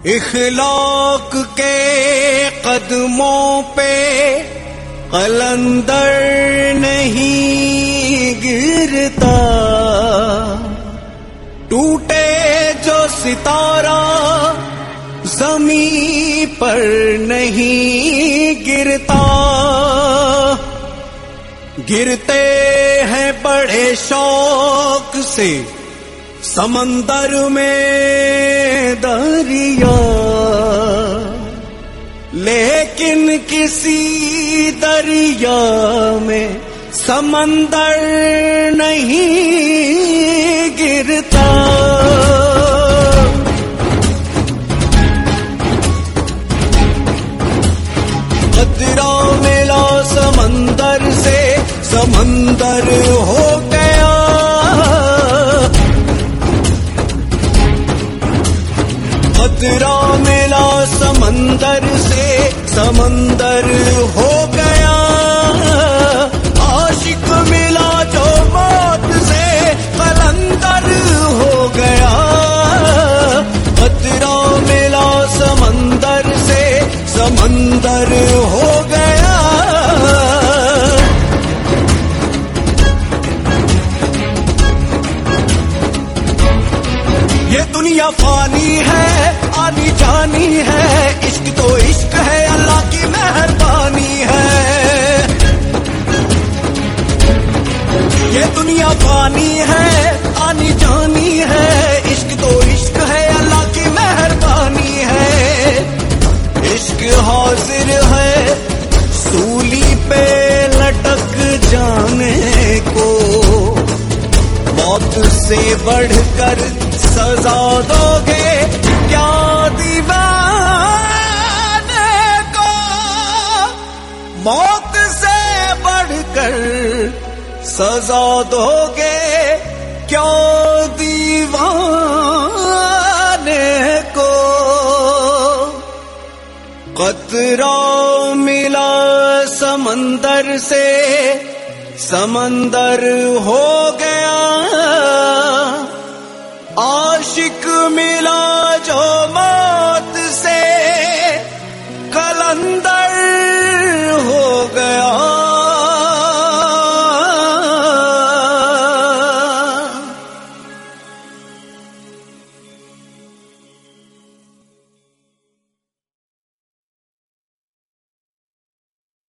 اخلاق کے قدموں پہ قلندر نہیں گرتا، ٹوٹے جو ستارہ زمین پر نہیں گرتا، گرتے ہیں بڑے شوق سے سمندر میں دریا، لیکن کسی دریا میں سمندر نہیں گرتا۔ خطرہ ملا سمندر سے، سمندر ہو گیا، خطرہ ملا سمندر سے، سمندر ہو گیا، عاشق ملا جو موت سے، قلندر ہو گیا، خطرہ ملا سمندر سے، سمندر ہو گیا۔ یہ دنیا فانی ہے، آنی جانی ہے، عشق تو عشق ہے، اللہ کی مہربانی ہے۔ یہ دنیا فانی ہے، آنی جانی ہے، عشق تو عشق ہے، اللہ کی مہربانی ہے۔ عشق حاضر ہے سولی پہ لٹک جانے کو، موت سے بڑھ کر سزا دو گے کیا دیوانے کو، موت سے بڑھ کر سزا دو گے کیا دیوانے کو۔ قطرہ ملا سمندر سے، سمندر ہو گیا،